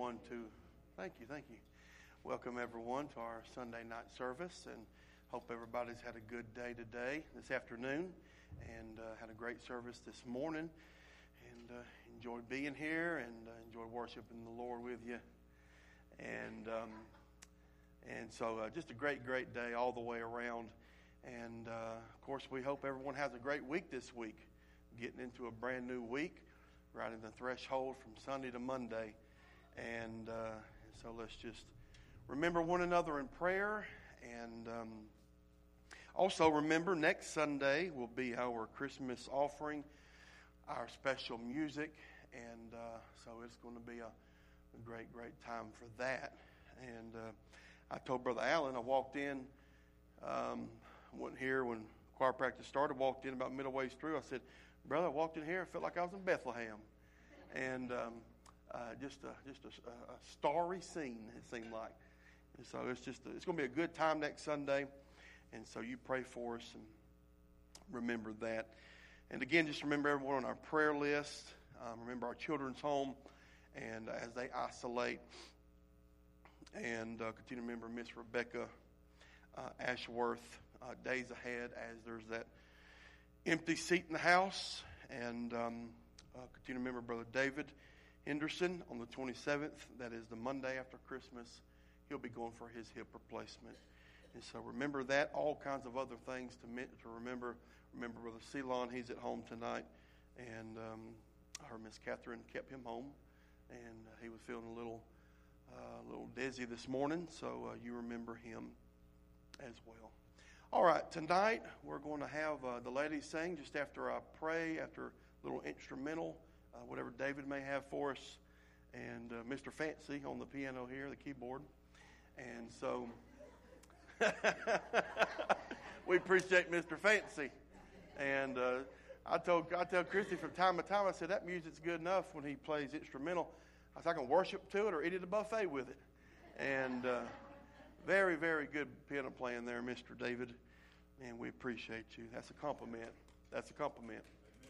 everyone to, thank you. Welcome everyone to our Sunday night service, and hope everybody's had a good day today, this afternoon, and had a great service this morning, and enjoyed being here, and enjoyed worshiping the Lord with you, and so just a great day all the way around, and of course we hope everyone has a great week this week, getting into a brand new week, right in the threshold from Sunday to Monday. And so let's just remember one another in prayer. And also remember, next Sunday will be our Christmas offering, our special music. And so it's going to be a great time for that. And I told Brother Allen, I walked in, wasn't here when choir practice started, walked in about middle ways through. I said, Brother, I walked in here, I felt like I was in Bethlehem. And just a starry scene, it seemed like. And so it's going to be a good time next Sunday. And so you pray for us and remember that. And again, just remember everyone on our prayer list. Remember our children's home, and as they isolate. And continue to remember Miss Rebecca Ashworth days ahead, as there's that empty seat in the house. And continue to remember Brother David Henderson on the 27th. That is the Monday after Christmas. He'll be going for his hip replacement. And so remember that. All kinds of other things to remember. Remember Brother Ceylon, he's at home tonight. And I heard Miss Catherine kept him home. And he was feeling a little dizzy this morning. So you remember him as well. All right, tonight we're going to have the ladies sing just after I pray, after a little instrumental, whatever David may have for us, and Mr. Fancy on the piano here, the keyboard. And so we appreciate Mr. Fancy. And I tell Christy from time to time, I said, that music's good enough when he plays instrumental. I said, I can worship to it or eat at a buffet with it. And very good piano playing there, Mr. David. And we appreciate you. That's a compliment. That's a compliment.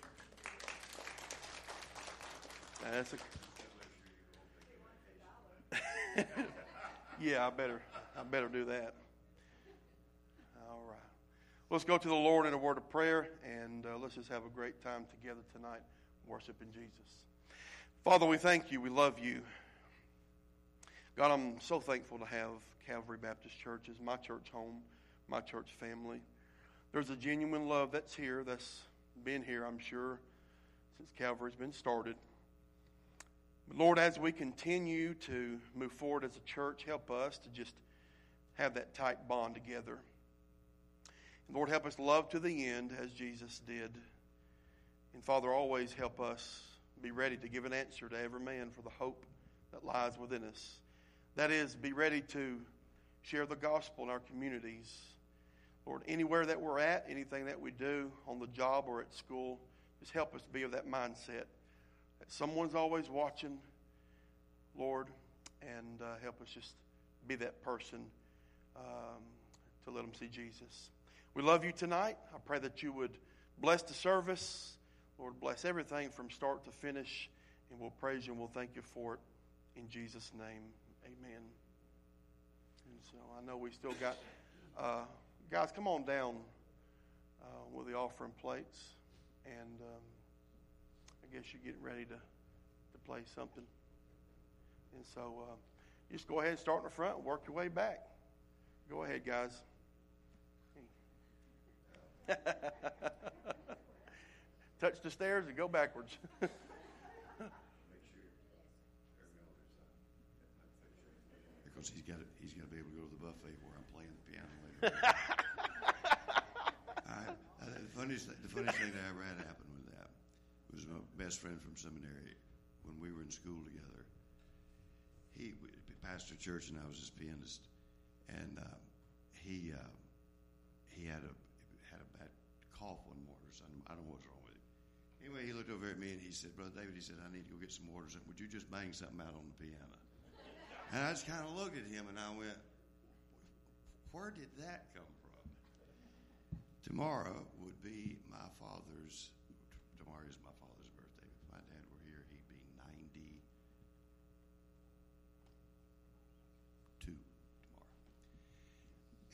Yeah, I better do that. All right. Let's go to the Lord in a word of prayer, and let's just have a great time together tonight, worshiping Jesus. Father, we thank you. We love you. God, I'm so thankful to have Calvary Baptist Church as my church home, my church family. There's a genuine love that's here, that's been here, I'm sure, since Calvary's been started. But Lord, as we continue to move forward as a church, help us to just have that tight bond together. And Lord, help us love to the end as Jesus did. And Father, always help us be ready to give an answer to every man for the hope that lies within us. That is, be ready to share the gospel in our communities. Lord, anywhere that we're at, anything that we do on the job or at school, just help us be of that mindset that someone's always watching, Lord, and help us just be that person to let them see Jesus. We love you tonight. I pray that you would bless the service. Lord, bless everything from start to finish, and we'll praise you and we'll thank you for it. In Jesus' name, amen. And so I know we still got... guys, come on down with the offering plates. And I guess you're getting ready to play something. And so just go ahead and start in the front and work your way back. Go ahead, guys. Touch the stairs and go backwards. Because he's got to be able to go to the buffet where I'm playing the piano later. The funniest thing that ever had happened with that was my best friend from seminary when we were in school together. He pastored church and I was his pianist, and he had a bad cough one morning or something. I don't know what's wrong with him. Anyway, he looked over at me and he said, Brother David, he said, I need to go get some water. Would you just bang something out on the piano? And I just kind of looked at him and I went, where did that come from? Tomorrow would be tomorrow is my father's birthday. If my dad were here, he'd be 90.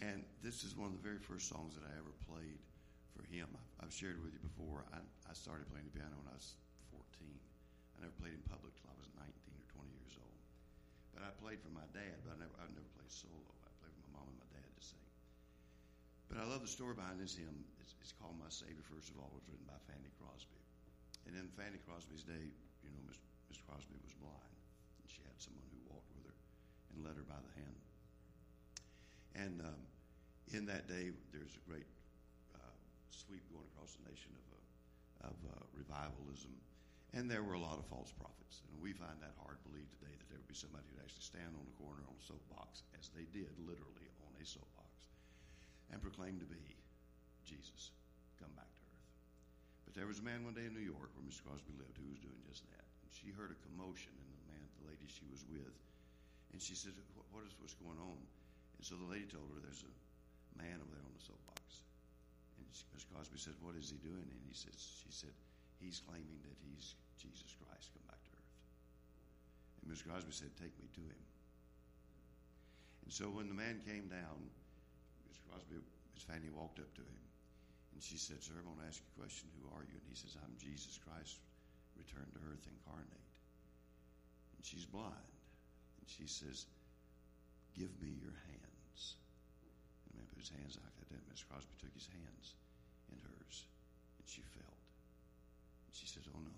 And this is one of the very first songs that I ever played for him. I've shared with you before. I started playing the piano when I was 14. I never played in public till I was 19 or 20 years old. But I played for my dad, but I never played solo. I played for my mom and my dad to sing. But I love the story behind this hymn. It's called My Savior, first of all. It was written by Fanny Crosby. And in Fanny Crosby's day, you know, Miss Crosby was blind. And she had someone who walked with her and led her by the hand. And in that day, there's a great sweep going across the nation of revivalism. And there were a lot of false prophets. And we find that hard to believe today that there would be somebody who would actually stand on the corner on a soapbox, as they did, literally on a soapbox, and proclaim to be Jesus, come back to earth. But there was a man one day in New York where Miss Crosby lived who was doing just that. And she heard a commotion in the lady she was with. And she said, what's going on? And so the lady told her, there's a man over there on the soapbox. And Miss Crosby said, what is he doing? And she said, he's claiming that he's Jesus Christ come back to earth. And Miss Crosby said, take me to him. And so when the man came down, Miss Fanny walked up to him. And she said, sir, I want to ask you a question. Who are you? And he says, I'm Jesus Christ, returned to earth incarnate. And she's blind. And she says, give me your hands. And the man put his hands like that. Miss Crosby took his hands in hers, and she felt. And she said, oh, no.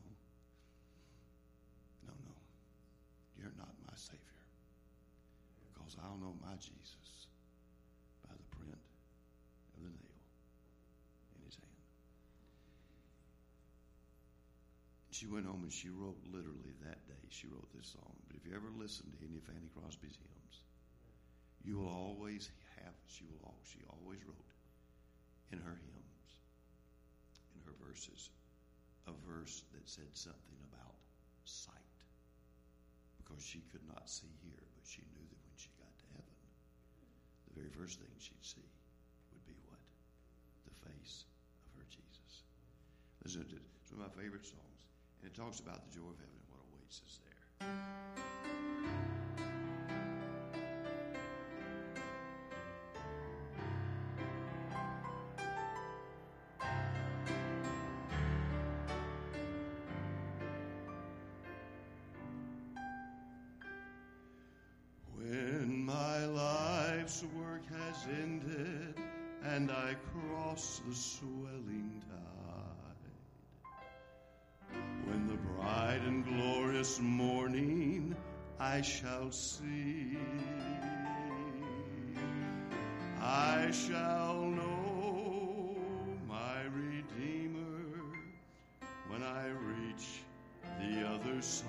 No, you're not my Savior. Because I'll know my Jesus by the print of the nail in his hand. She went home and she wrote literally that day, she wrote this song. But if you ever listen to any of Fanny Crosby's hymns, you will always have, she always wrote in her hymns, in her verses, a verse that said something about sight. Because she could not see here, but she knew that when she got to heaven, the very first thing she'd see would be what? The face of her Jesus. Listen to it. It's one of my favorite songs. And it talks about the joy of heaven and what awaits us there. When my life's work has ended and I cross the swelling tide, when the bright and glorious morning I shall see, I shall know my Redeemer when I reach the other side,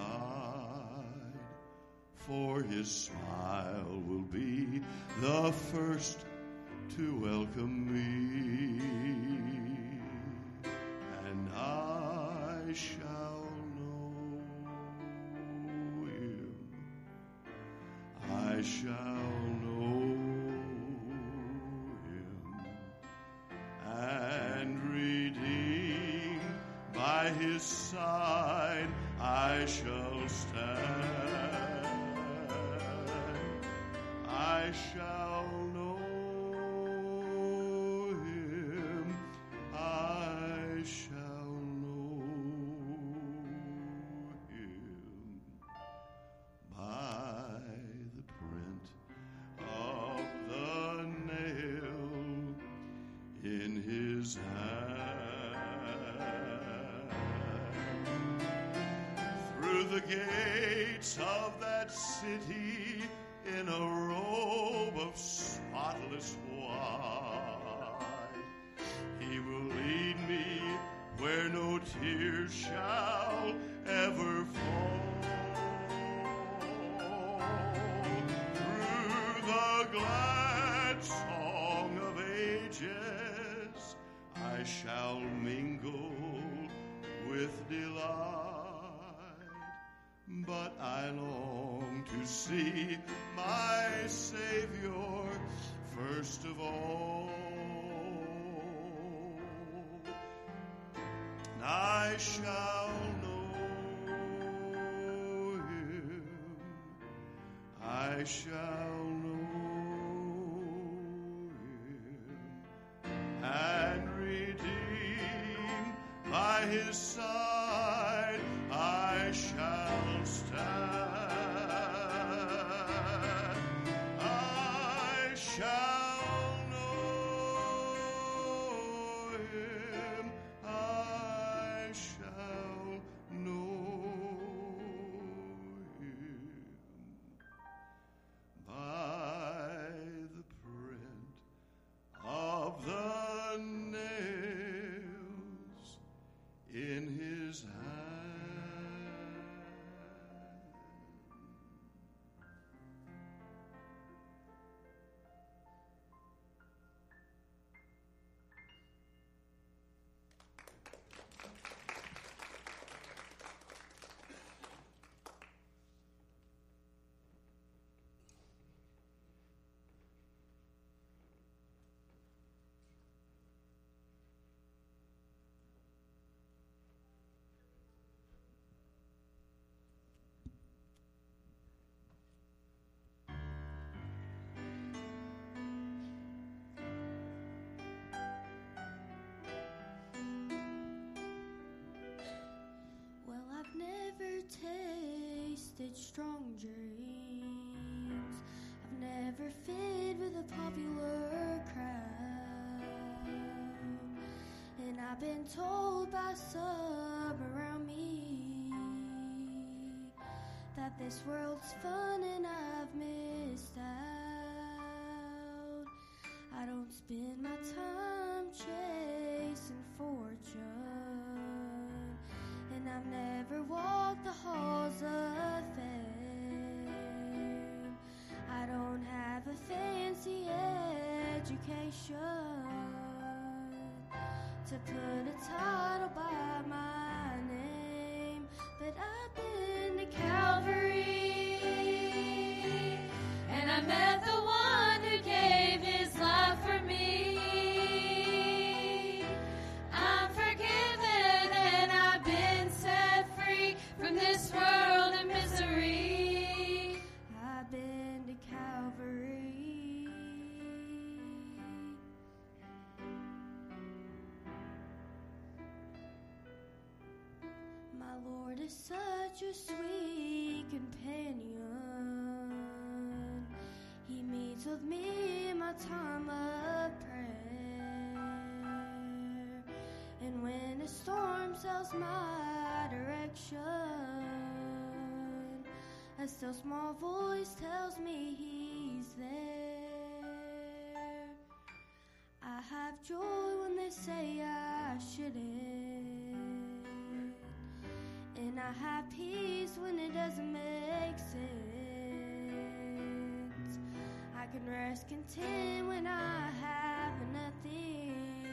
for his smile will be the first to welcome me, and I shall know him. I shall know him, and redeemed by his side I shall stand. I shall know him. I shall know him by the print of the nail in his hand. Through the gates of that city, in a robe of spotless white, he will lead me where no tears shall ever fall. Through the glad song of ages I shall mingle with delight, but I long to see my Savior first of all. And I shall know him. I shall know him. his side I shall stand. I shall know him. I shall know him by the print of the nails in his hand. Tasted strong dreams. I've never fit with a popular crowd, and I've been told by some around me that this world's fun and I've missed out. I don't spend my time chasing fortune, and I've never walked the halls of fame. I don't have a fancy education to put a title by my name, but I've been to Calvary, and I met the one who gave his life for me. I'm forgiven and I've been set free from this world of misery. I've been to Calvary. My Lord is such a sweet companion. He meets with me in my time of prayer, and when a storm sails my direction, a still small voice tells me he's there. I have joy when they say I shouldn't, and I have peace when it doesn't make sense. I can rest content when I have nothing,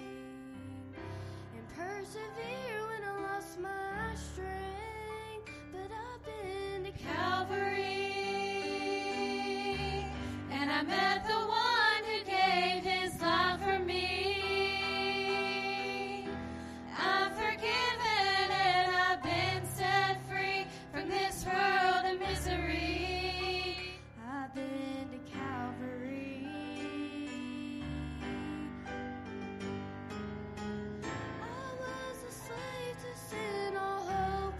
and persevere when I lost my strength. But I've been to Calvary, and I met the one who gave his life for me. I'm forgiven and I've been set free from this world of misery. I've been to Calvary. I was a slave to sin, all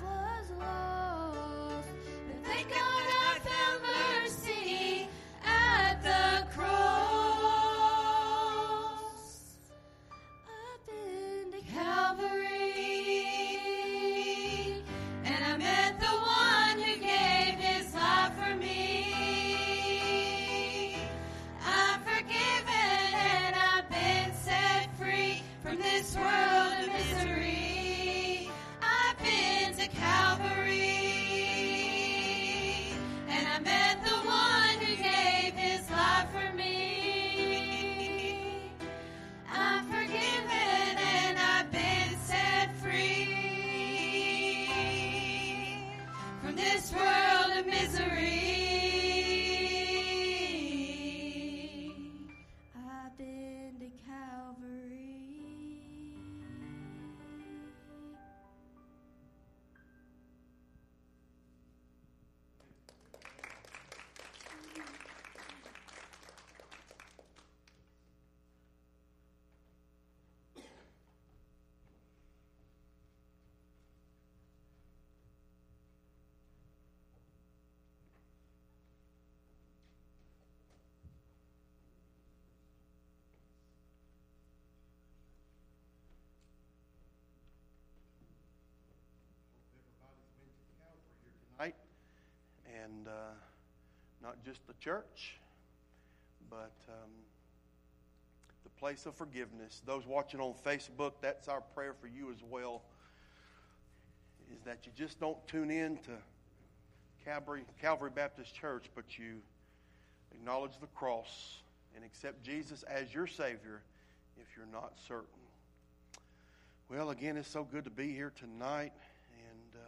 and not just the church, but the place of forgiveness. Those watching on Facebook, that's our prayer for you as well, is that you just don't tune in to Calvary Baptist Church, but you acknowledge the cross and accept Jesus as your Savior if you're not certain. Well, again, it's so good to be here tonight, and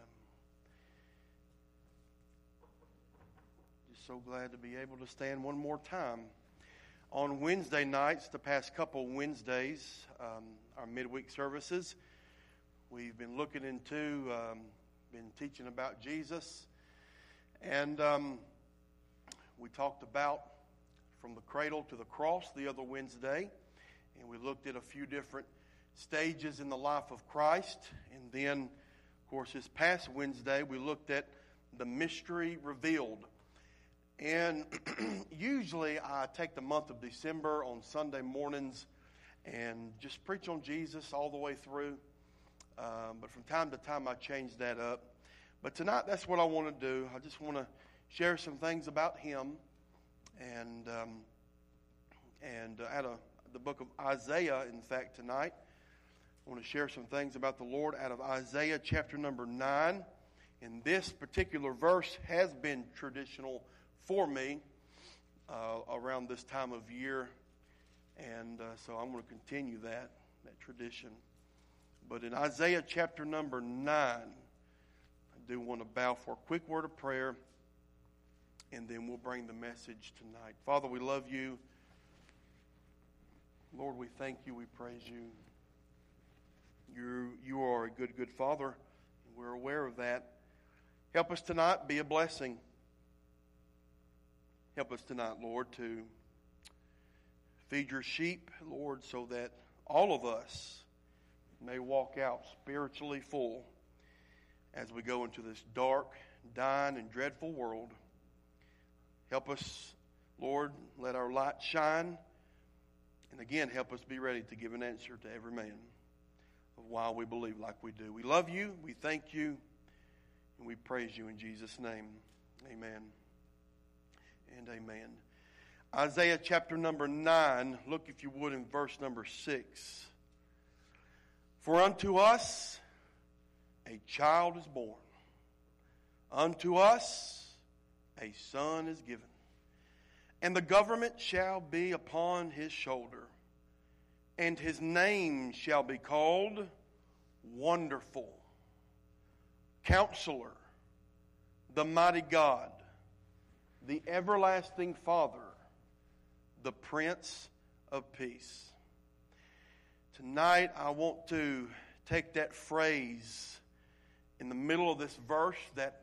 just so glad to be able to stand one more time. On Wednesday nights, the past couple Wednesdays, our midweek services, we've been looking into, been teaching about Jesus, and we talked about from the cradle to the cross the other Wednesday, and we looked at a few different stages in the life of Christ. And then, of course, this past Wednesday, we looked at the mystery revealed. And usually I take the month of December on Sunday mornings and just preach on Jesus all the way through. But from time to time I change that up. But tonight that's what I want to do. I just want to share some things about Him. And out of the book of Isaiah, in fact, tonight, I want to share some things about the Lord out of Isaiah chapter number 9. And this particular verse has been traditional for me around this time of year. And so I'm going to continue that tradition. But in Isaiah chapter number 9, I do want to bow for a quick word of prayer, and then we'll bring the message tonight. Father, we love you. Lord, we thank you. We praise you. You are a good, good Father, and we're aware of that. Help us tonight, be a blessing. Help us tonight, Lord, to feed your sheep, Lord, so that all of us may walk out spiritually full as we go into this dark, dying, and dreadful world. Help us, Lord, let our light shine. And again, help us be ready to give an answer to every man of why we believe like we do. We love you, we thank you, and we praise you in Jesus' name. Amen and amen. Isaiah chapter number 9, look if you would in verse number 6. For unto us a child is born, unto us a son is given, and the government shall be upon his shoulder, and his name shall be called Wonderful, Counselor, the Mighty God, the Everlasting Father, the Prince of Peace. Tonight I want to take that phrase in the middle of this verse that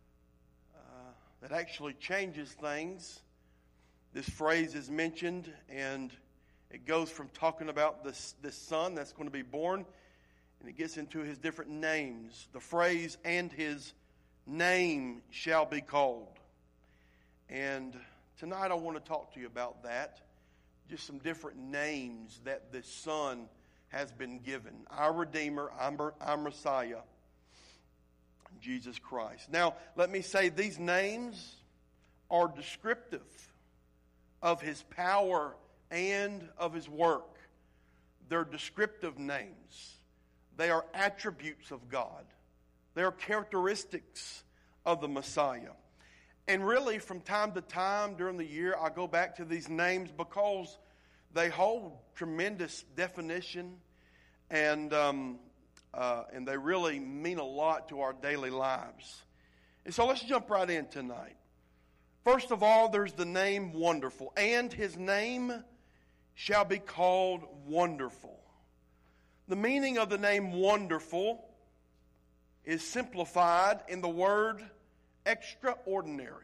actually changes things. This phrase is mentioned, and it goes from talking about this son that's going to be born, and it gets into his different names. The phrase, and his name shall be called. And tonight I want to talk to you about that. Just some different names that this son has been given. Our Redeemer, our Messiah, Jesus Christ. Now, let me say these names are descriptive of his power and of his work. They're descriptive names. They are attributes of God. They are characteristics of the Messiah. And really, from time to time during the year, I go back to these names because they hold tremendous definition, and they really mean a lot to our daily lives. And so let's jump right in tonight. First of all, there's the name Wonderful. And his name shall be called Wonderful. The meaning of the name Wonderful is simplified in the word extraordinary.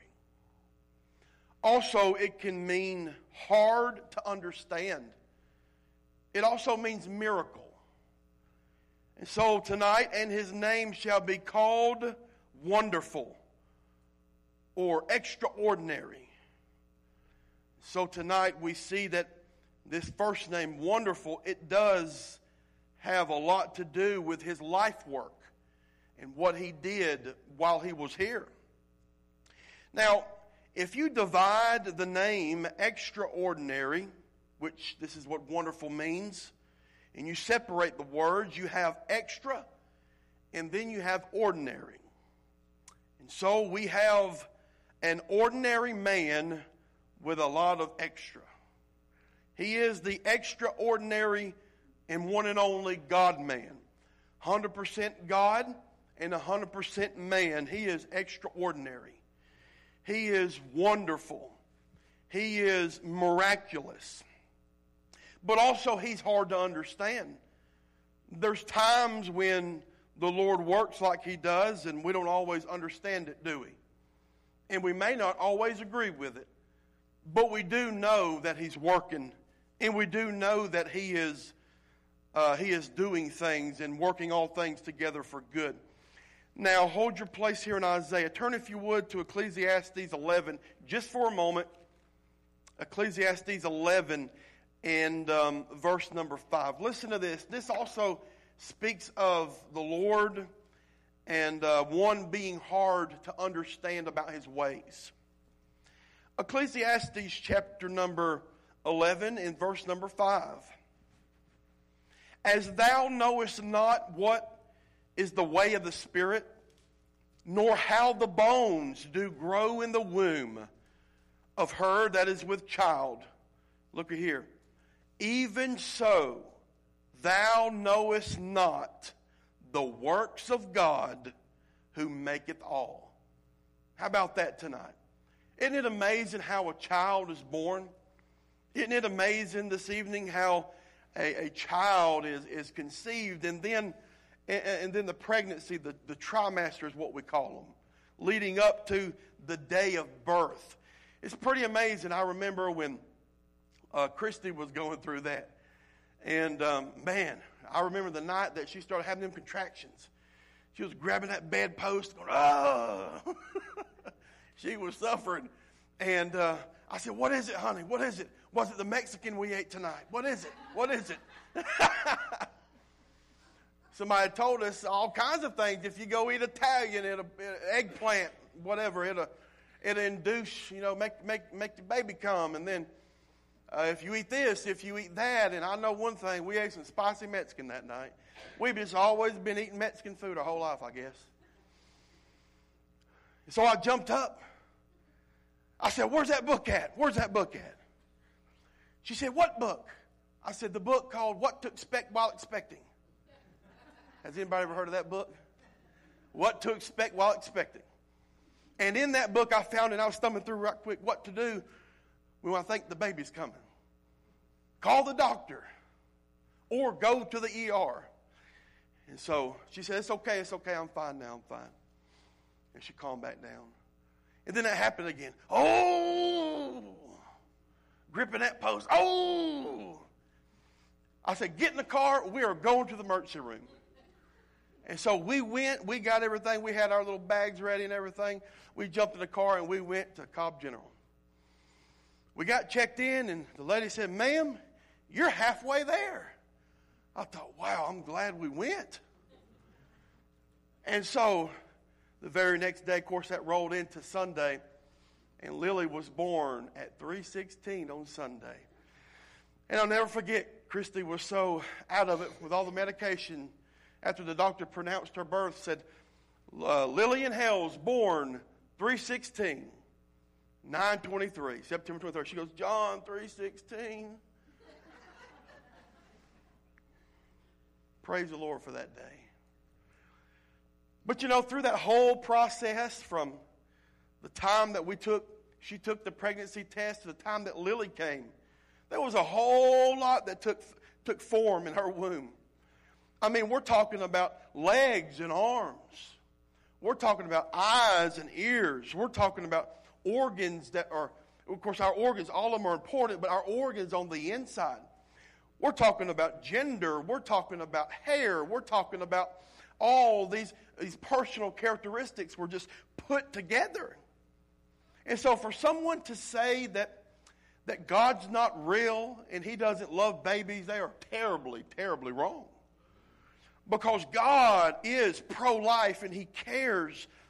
Also, it can mean hard to understand. It also means miracle. And so tonight, and his name shall be called Wonderful or extraordinary. So tonight we see that this first name, Wonderful, it does have a lot to do with his life work and what he did while he was here. Now, if you divide the name extraordinary, which this is what wonderful means, and you separate the words, you have extra, and then you have ordinary. And so we have an ordinary man with a lot of extra. He is the extraordinary and one and only God-man. 100% God and 100% man. He is extraordinary. He is wonderful. He is miraculous. But also He's hard to understand. There's times when the Lord works like He does and we don't always understand it, do we? And we may not always agree with it. But we do know that He's working. And we do know that He is doing things and working all things together for good. Now, hold your place here in Isaiah. Turn, if you would, to Ecclesiastes 11, just for a moment. Ecclesiastes 11 and verse number 5. Listen to this. This also speaks of the Lord and one being hard to understand about His ways. Ecclesiastes chapter number 11 and verse number 5. As thou knowest not what is the way of the Spirit, nor how the bones do grow in the womb of her that is with child. Look at here. Even so, thou knowest not the works of God who maketh all. How about that tonight? Isn't it amazing how a child is born? Isn't it amazing this evening how a child is conceived and then the pregnancy, the trimester is what we call them, leading up to the day of birth. It's pretty amazing. I remember when Christy was going through that. And man, I remember the night that she started having them contractions. She was grabbing that bedpost, going, oh! She was suffering. And I said, what is it, honey? What is it? Was it the Mexican we ate tonight? What is it? What is it? Somebody told us all kinds of things. If you go eat Italian, eggplant, whatever, it'll induce, make the baby come. And then if you eat this, if you eat that. And I know one thing, we ate some spicy Mexican that night. We've just always been eating Mexican food our whole life, I guess. And so I jumped up. I said, where's that book at? Where's that book at? She said, what book? I said, the book called What to Expect While Expecting. Has anybody ever heard of that book? What to Expect While Expecting. And in that book I found, and I was thumbing through right quick, what to do when I think the baby's coming. Call the doctor or go to the ER. And so she said, it's okay, I'm fine now, I'm fine. And she calmed back down. And then that happened again. Oh! Gripping that post. Oh! I said, get in the car. We are going to the emergency room. And so we went. We got everything. We had our little bags ready and everything. We jumped in the car and we went to Cobb General. We got checked in and the lady said, ma'am, you're halfway there. I thought, wow, I'm glad we went. And so the very next day, of course, that rolled into Sunday, and Lily was born at 3:16 on Sunday. And I'll never forget, Christy was so out of it with all the medication. After the doctor pronounced her birth, said, Lillian Hales, born 3:16, 9/23, September 23rd. She goes, John 3:16. Praise the Lord for that day. But through that whole process, from the time that she took the pregnancy test to the time that Lily came, there was a whole lot that took form in her womb. I mean, we're talking about legs and arms. We're talking about eyes and ears. We're talking about organs that are, of course, our organs, all of them are important, but our organs on the inside. We're talking about gender. We're talking about hair. We're talking about all these personal characteristics were just put together. And so for someone to say that God's not real and He doesn't love babies, they are terribly, terribly wrong. Because God is pro-life and He cares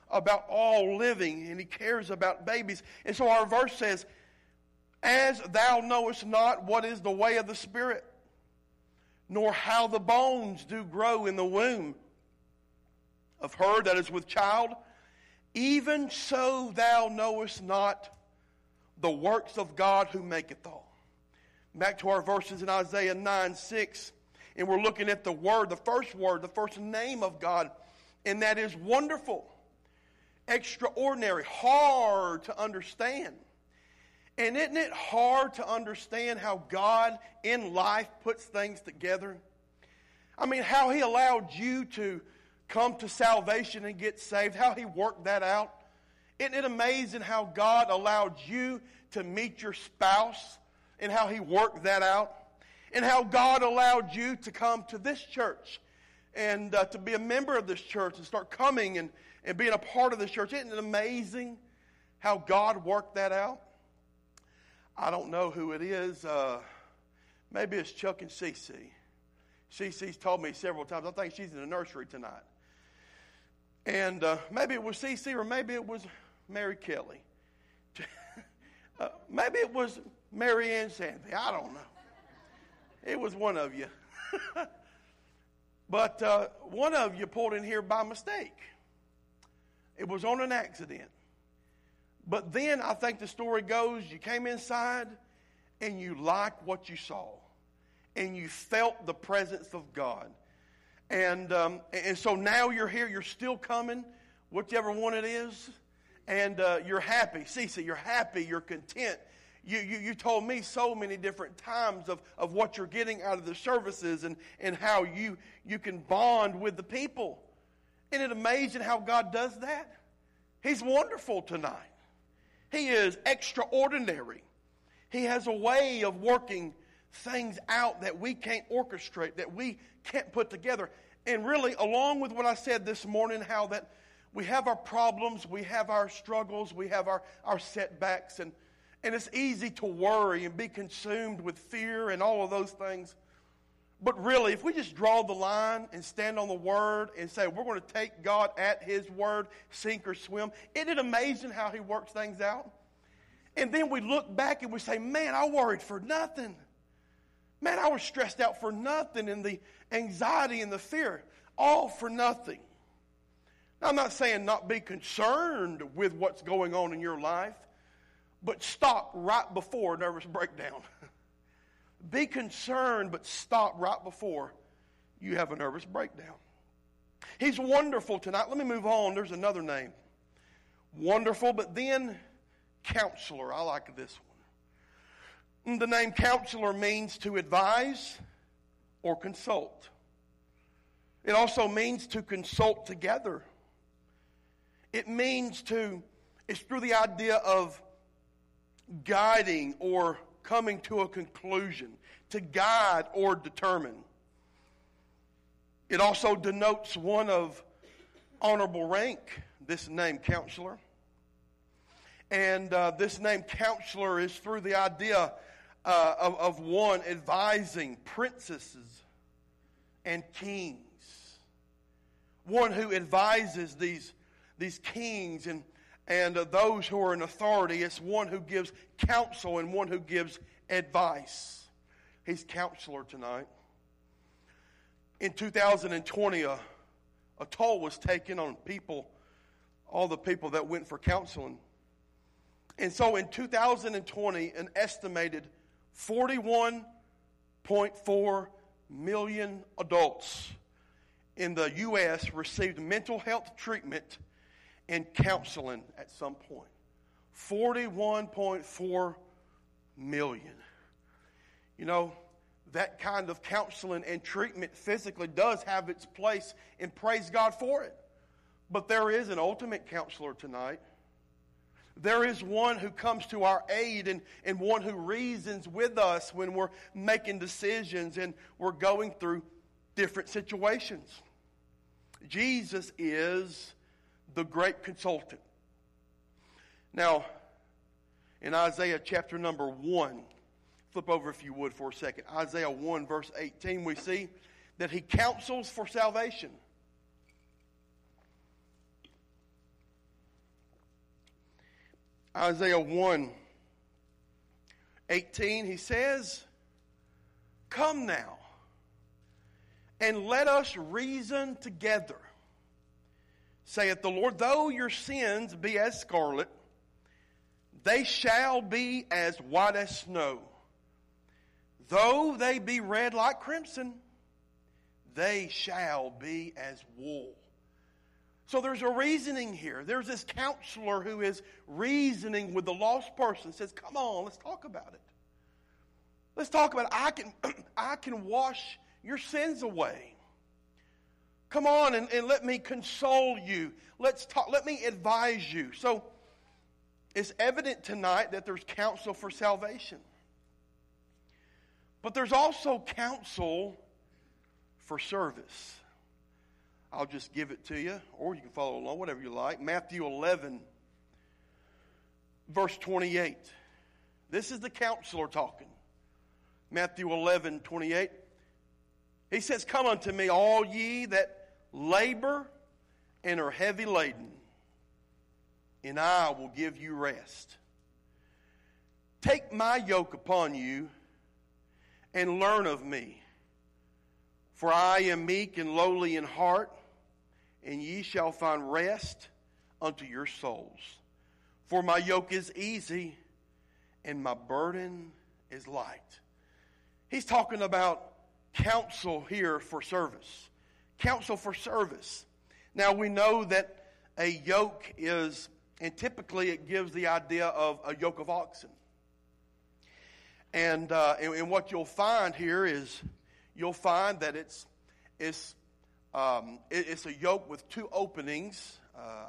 about all living, and He cares about babies. And so our verse says, as thou knowest not what is the way of the Spirit, nor how the bones do grow in the womb of her that is with child, even so thou knowest not the works of God who maketh all. Back to our verses in Isaiah 9:6, and we're looking at the word, the first name of God, and that is wonderful, extraordinary, hard to understand. And isn't it hard to understand how God in life puts things together? I mean, how He allowed you to come to salvation and get saved, how He worked that out. Isn't it amazing how God allowed you to meet your spouse and how He worked that out? And how God allowed you to come to this church and to be a member of this church and start coming and being a part of this church. Isn't it amazing how God worked that out? I don't know who it is. Maybe it's Chuck and Cece. Cece's told me several times. I think she's in the nursery tonight. And maybe it was Cece or maybe it was Mary Kelly. Maybe it was Mary Ann Sanby. I don't know. It was one of you. But one of you pulled in here by mistake. It was on an accident. But then I think the story goes, you came inside and you liked what you saw. And you felt the presence of God. And so now you're here, you're still coming, whichever one it is. And you're happy. Cece, you're happy, you're content. You told me so many different times of what you're getting out of the services and how you can bond with the people. Isn't it amazing how God does that? He's wonderful tonight. He is extraordinary. He has a way of working things out that we can't orchestrate, that we can't put together. And really, along with what I said this morning, how that we have our problems, we have our struggles, we have our setbacks, and it's easy to worry and be consumed with fear and all of those things. But really, if we just draw the line and stand on the Word and say, we're going to take God at His Word, sink or swim, isn't it amazing how He works things out? And then we look back and we say, man, I worried for nothing. Man, I was stressed out for nothing, and the anxiety and the fear, all for nothing. Now, I'm not saying not be concerned with what's going on in your life, but stop right before a nervous breakdown. Be concerned, but stop right before you have a nervous breakdown. He's wonderful tonight. Let me move on. There's another name. Wonderful, but then Counselor. I like this one. The name Counselor means to advise or consult. It also means to consult together. It means it's through the idea of guiding or coming to a conclusion, to guide or determine. It also denotes one of honorable rank, this name Counselor. And this name Counselor is through the idea of one advising princesses and kings. One who advises these kings and those who are in authority. It's one who gives counsel and one who gives advice. He's Counselor tonight. In 2020, a toll was taken on people, all the people that went for counseling. And so in 2020, an estimated 41.4 million adults in the U.S. received mental health treatment and counseling at some point. 41.4 million. You know, that kind of counseling and treatment physically does have its place, and praise God for it. But there is an ultimate counselor tonight. There is one who comes to our aid and one who reasons with us when we're making decisions and we're going through different situations. Jesus is the great consultant. Now, in Isaiah chapter number 1, flip over if you would for a second. Isaiah 1 verse 18, we see that he counsels for salvation. Isaiah 1:18, he says, "Come now, and let us reason together, saith the Lord. Though your sins be as scarlet, they shall be as white as snow. Though they be red like crimson, they shall be as wool." So there's a reasoning here. There's this counselor who is reasoning with the lost person. Says, come on, let's talk about it. Let's talk about it. I can wash your sins away. Come on and let me console you. Let's talk. Let me advise you. So it's evident tonight that there's counsel for salvation. But there's also counsel for service. I'll just give it to you, or you can follow along, whatever you like. Matthew 11, verse 28. This is the counselor talking. Matthew 11:28. He says, "Come unto me, all ye that labor and are heavy laden, and I will give you rest. Take my yoke upon you and learn of me. For I am meek and lowly in heart, and ye shall find rest unto your souls. For my yoke is easy, and my burden is light." He's talking about counsel here for service. Counsel for service. Now we know that a yoke is, and typically it gives the idea of a yoke of oxen. And what you'll find here is, you'll find that it's a yoke with two openings.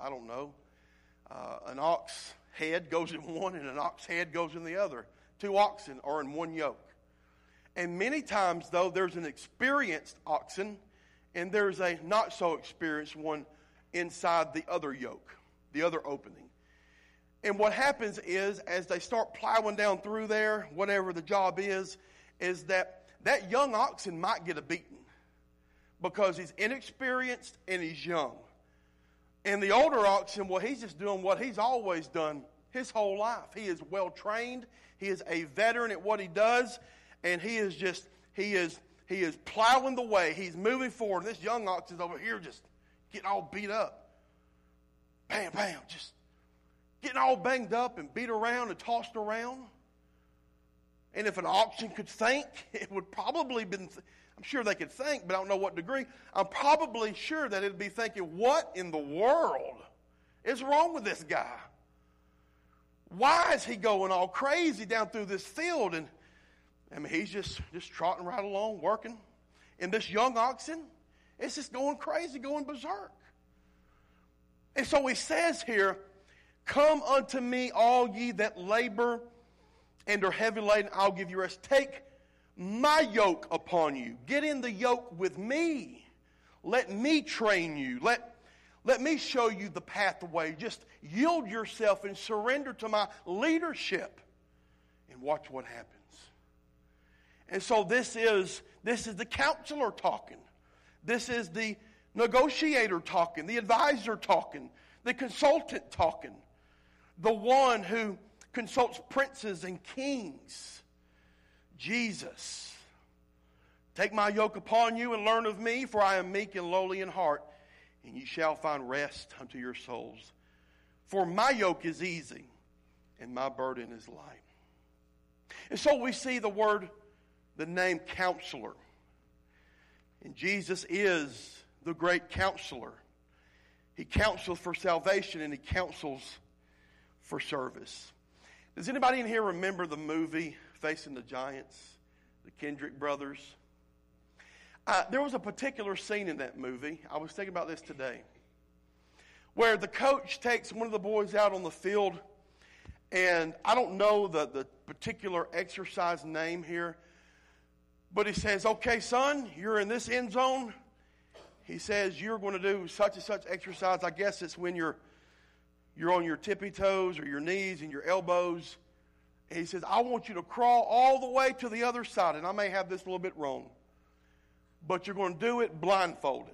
An ox head goes in one and an ox head goes in the other. Two oxen are in one yoke. And many times, though, there's an experienced oxen and there's a not so experienced one inside the other yoke, the other opening. And what happens is, as they start plowing down through there, whatever the job is that young oxen might get a beating because he's inexperienced and he's young. And the older oxen, well, he's just doing what he's always done his whole life. He is well trained. He is a veteran at what he does, and he is plowing the way. He's moving forward. This young ox is over here just getting all beat up. Bam, bam, just getting all banged up and beat around and tossed around. And if an oxen could think, it would probably be, I'm sure they could think, but I don't know what degree. I'm probably sure that it would be thinking, what in the world is wrong with this guy? Why is he going all crazy down through this field? And I mean, he's just trotting right along, working. And this young oxen, it's just going crazy, going berserk. And so he says here, "Come unto me, all ye that labor and are heavy laden, I'll give you rest. Take my yoke upon you." Get in the yoke with me. Let me train you. Let me show you the pathway. Just yield yourself and surrender to my leadership. And watch what happens. And so this is the counselor talking. This is the negotiator talking, the advisor talking, the consultant talking, the one who consults princes and kings. Jesus. "Take my yoke upon you and learn of me, for I am meek and lowly in heart, and ye shall find rest unto your souls. For my yoke is easy, and my burden is light." And so we see the name counselor. And Jesus is the great counselor. He counsels for salvation and he counsels for service. Does anybody in here remember the movie Facing the Giants, the Kendrick brothers? There was a particular scene in that movie, I was thinking about this today, where the coach takes one of the boys out on the field, and I don't know the particular exercise name here, but he says, "Okay, son, you're in this end zone." He says, "You're going to do such and such exercise." I guess it's when you're on your tippy toes or your knees and your elbows. And he says, "I want you to crawl all the way to the other side." And I may have this a little bit wrong, but you're going to do it blindfolded.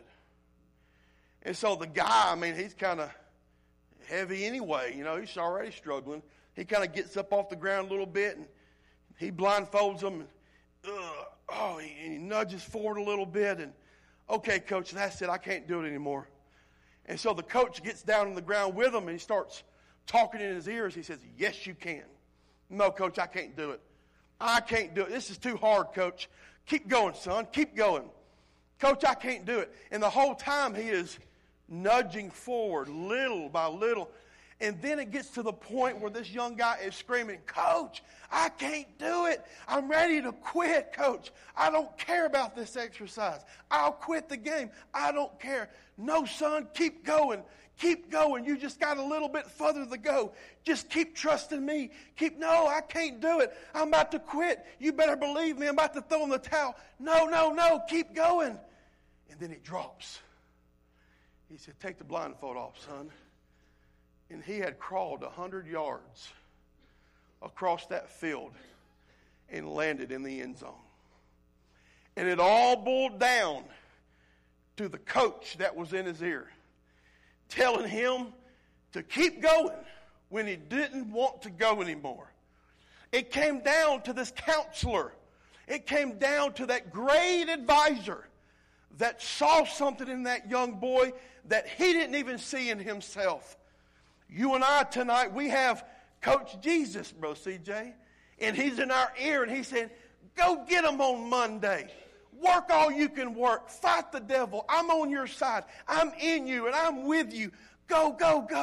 And so the guy, I mean, he's kind of heavy anyway. You know, he's already struggling. he kind of gets up off the ground a little bit, and he blindfolds him, and he nudges forward a little bit, and, okay, coach, that's it. I can't do it anymore. And so the coach gets down on the ground with him, and he starts talking in his ears. He says, yes, you can. No, coach, I can't do it. I can't do it. This is too hard, coach. Keep going, son. Keep going. Coach, I can't do it. And the whole time he is nudging forward little by little. And then it gets to the point where this young guy is screaming, Coach, I can't do it. I'm ready to quit, Coach. I don't care about this exercise. I'll quit the game. I don't care. No, son, keep going. Keep going. You just got a little bit further to go. Just keep trusting me. No, I can't do it. I'm about to quit. You better believe me. I'm about to throw in the towel. No. Keep going. And then it drops. He said, take the blindfold off, son. And he had crawled 100 yards across that field and landed in the end zone. And it all boiled down to the coach that was in his ear, telling him to keep going when he didn't want to go anymore. It came down to this counselor. It came down to that great advisor that saw something in that young boy that he didn't even see in himself. You and I tonight, we have Coach Jesus, Bro CJ, and he's in our ear, and he's saying, go get him on Monday. Work all you can work. Fight the devil. I'm on your side. I'm in you, and I'm with you. Go.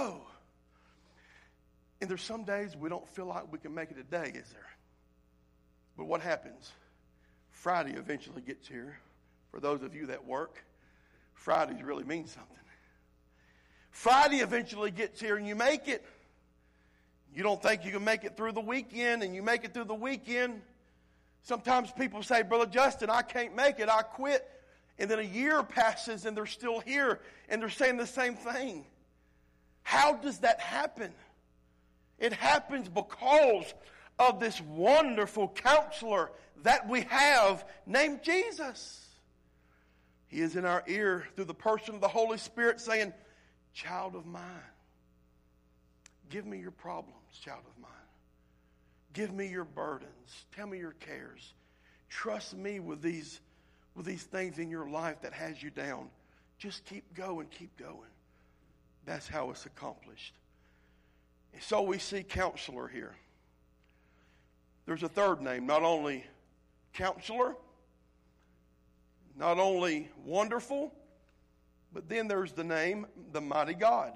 And there's some days we don't feel like we can make it a day, is there? But what happens? Friday eventually gets here. For those of you that work, Fridays really mean something. Friday eventually gets here and you make it. You don't think you can make it through the weekend, and you make it through the weekend. Sometimes people say, Brother Justin, I can't make it. I quit. And then a year passes and they're still here and they're saying the same thing. How does that happen? It happens because of this wonderful counselor that we have named Jesus. He is in our ear through the person of the Holy Spirit saying, child of mine, give me your problems, child of mine. Give me your burdens. Tell me your cares. Trust me with these things in your life that has you down. Just keep going. That's how it's accomplished. And so we see counselor here. There's a third name, not only counselor, not only wonderful, but then there's the name, the mighty God.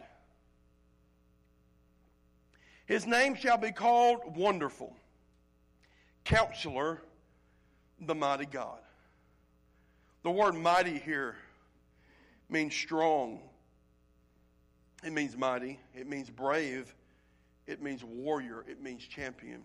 His name shall be called Wonderful, Counselor, the Mighty God. The word mighty here means strong. It means mighty. It means brave. It means warrior. It means champion.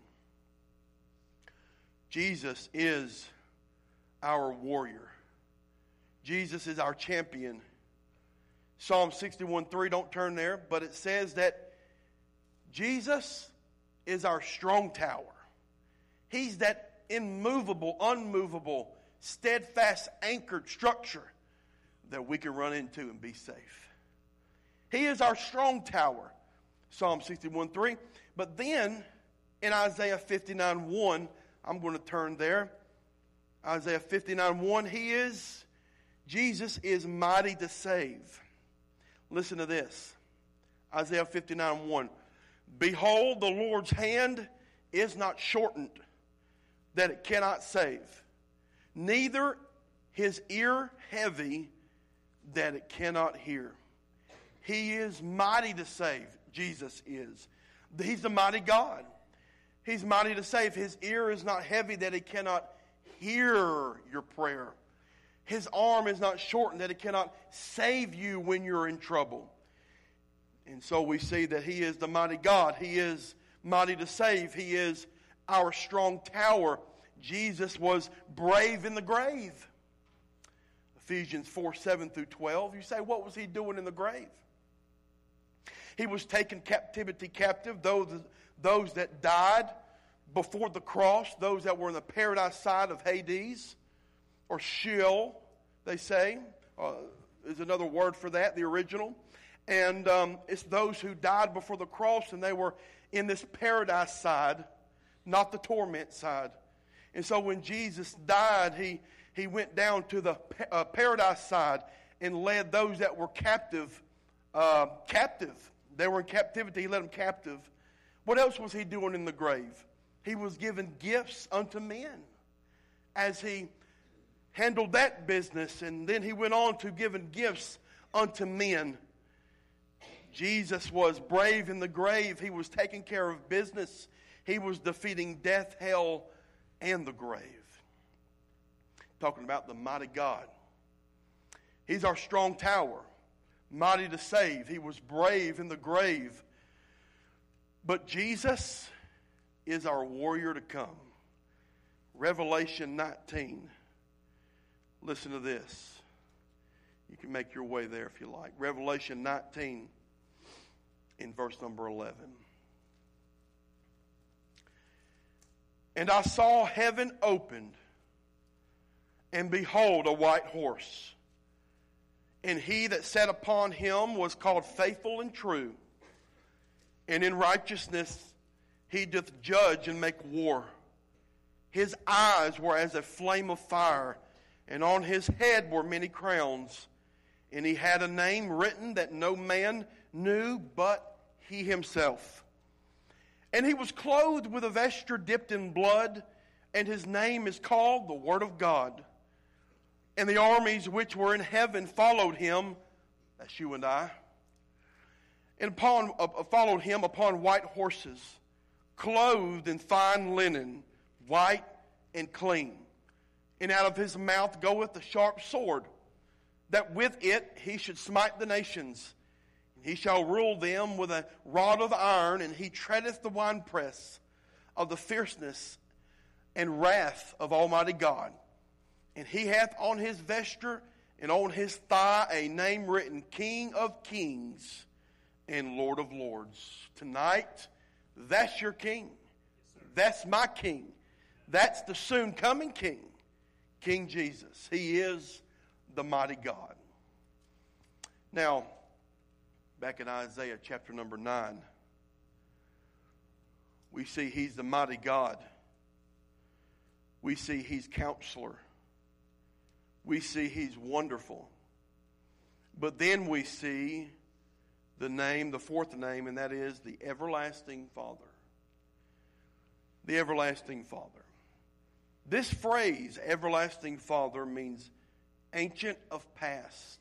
Jesus is our warrior. Jesus is our champion. Psalm 61:3, don't turn there, but it says that Jesus is our strong tower. He's that immovable, unmovable, steadfast, anchored structure that we can run into and be safe. He is our strong tower, Psalm 61:3. But then in Isaiah 59:1, I'm going to turn there. Isaiah 59:1, Jesus is mighty to save. Listen to this. Isaiah 59:1. Behold, the Lord's hand is not shortened, that it cannot save, neither his ear heavy, that it cannot hear. He is mighty to save. Jesus is. He's the mighty God. He's mighty to save. His ear is not heavy, that he cannot hear your prayer. His arm is not shortened, that it cannot save you when you're in trouble. And so we see that he is the mighty God. He is mighty to save. He is our strong tower. Jesus was brave in the grave. Ephesians 4:7-12. You say, what was he doing in the grave? He was taking captivity captive, those that died before the cross, those that were in the paradise side of Hades, or Sheol, they say, is another word for that, the original. And it's those who died before the cross, and they were in this paradise side, not the torment side. And so when Jesus died, he went down to the paradise side and led those that were captive. They were in captivity. He led them captive. What else was he doing in the grave? He was giving gifts unto men as he handled that business. And then he went on to giving gifts unto men. Jesus was brave in the grave. He was taking care of business. He was defeating death, hell, and the grave. Talking about the mighty God. He's our strong tower, mighty to save. He was brave in the grave. But Jesus is our warrior to come. Revelation 19. Listen to this. You can make your way there if you like. Revelation 19 in verse number 11. And I saw heaven opened, and behold, a white horse. And he that sat upon him was called Faithful and True. And in righteousness he doth judge and make war. His eyes were as a flame of fire, and on his head were many crowns. And he had a name written that no man knew but he himself. And he was clothed with a vesture dipped in blood, and his name is called the Word of God. And the armies which were in heaven followed him, that's you and I, and followed him upon white horses, clothed in fine linen, white and clean. And out of his mouth goeth a sharp sword, that with it he should smite the nations. He shall rule them with a rod of iron, and he treadeth the winepress of the fierceness and wrath of Almighty God. And he hath on his vesture and on his thigh a name written, King of Kings and Lord of Lords. Tonight, that's your King. That's my King. That's the soon coming King, King Jesus. He is the mighty God. Now, back in Isaiah chapter number 9, we see he's the mighty God. We see he's counselor. We see he's wonderful. But then we see the name, the fourth name, and that is the Everlasting Father. The Everlasting Father. This phrase, Everlasting Father, means ancient of past.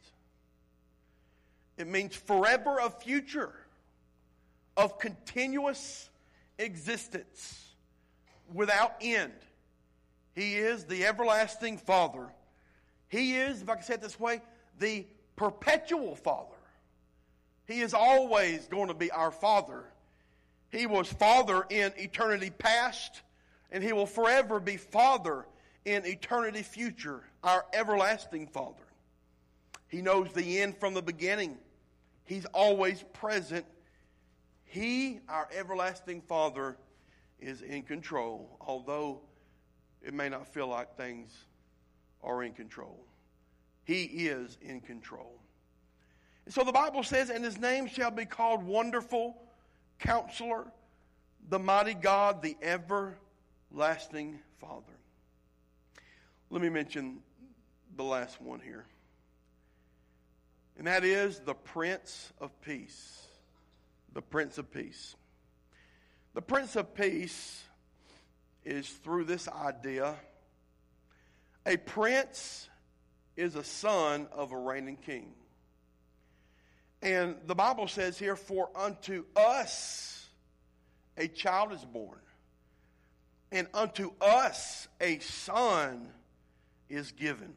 It means forever of future, of continuous existence, without end. He is the everlasting Father. He is, if I can say it this way, the perpetual Father. He is always going to be our Father. He was Father in eternity past, and He will forever be Father in eternity future, our everlasting Father. He knows the end from the beginning. He's always present. He, our everlasting Father, is in control, although it may not feel like things are in control. He is in control. And so the Bible says, and his name shall be called Wonderful Counselor, the Mighty God, the Everlasting Father. Let me mention the last one here. And that is the Prince of Peace. The Prince of Peace. The Prince of Peace is through this idea. A prince is a son of a reigning king. And the Bible says here, for unto us a child is born, and unto us a son is given.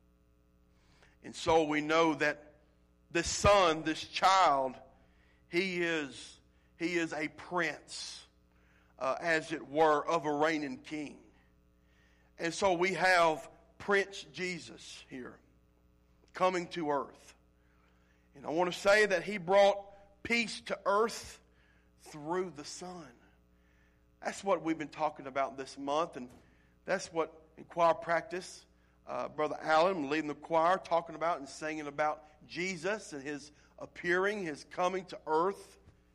And so we know that this son, this child, he is a prince, as it were, of a reigning king. And so we have Prince Jesus here coming to earth. And I want to say that he brought peace to earth through the Son. That's what we've been talking about this month, and that's what in choir practice, Brother Allen leading the choir, talking about and singing about Jesus and his appearing, his coming to earth.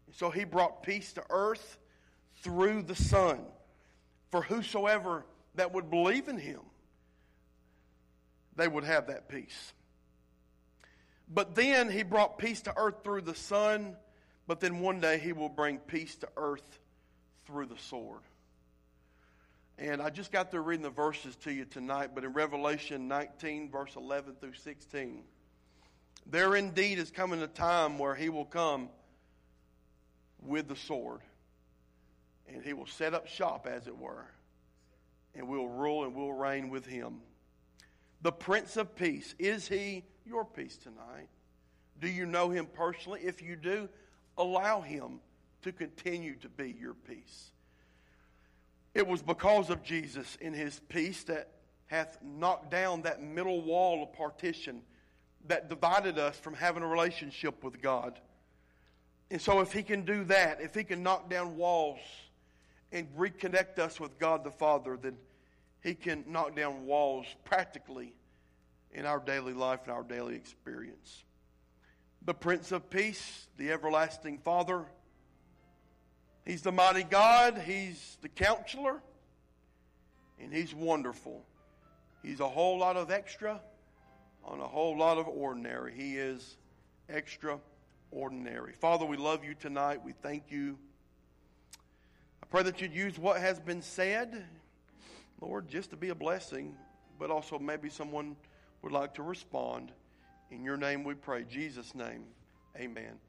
So he brought peace to earth through the Son, for whosoever that would believe in him, they would have that peace. But then he brought peace to earth through the Son, but then one day he will bring peace to earth through the sword. And I just got through reading the verses to you tonight, but in Revelation 19, verse 11 through 16, there indeed is coming a time where he will come with the sword, and he will set up shop, as it were, and we'll rule and we'll reign with him. The Prince of Peace, is he your peace tonight? Do you know him personally? If you do, allow him to continue to be your peace. It was because of Jesus in his peace that hath knocked down that middle wall of partition that divided us from having a relationship with God. And so if he can do that, if he can knock down walls and reconnect us with God the Father, then he can knock down walls practically in our daily life and our daily experience. The Prince of Peace, the everlasting Father, he's the mighty God, he's the counselor, and he's wonderful. He's a whole lot of extra on a whole lot of ordinary. He is extraordinary. Father, we love you tonight. We thank you. I pray that you'd use what has been said, Lord, just to be a blessing, but also maybe someone would like to respond. In your name we pray. Jesus' name, amen.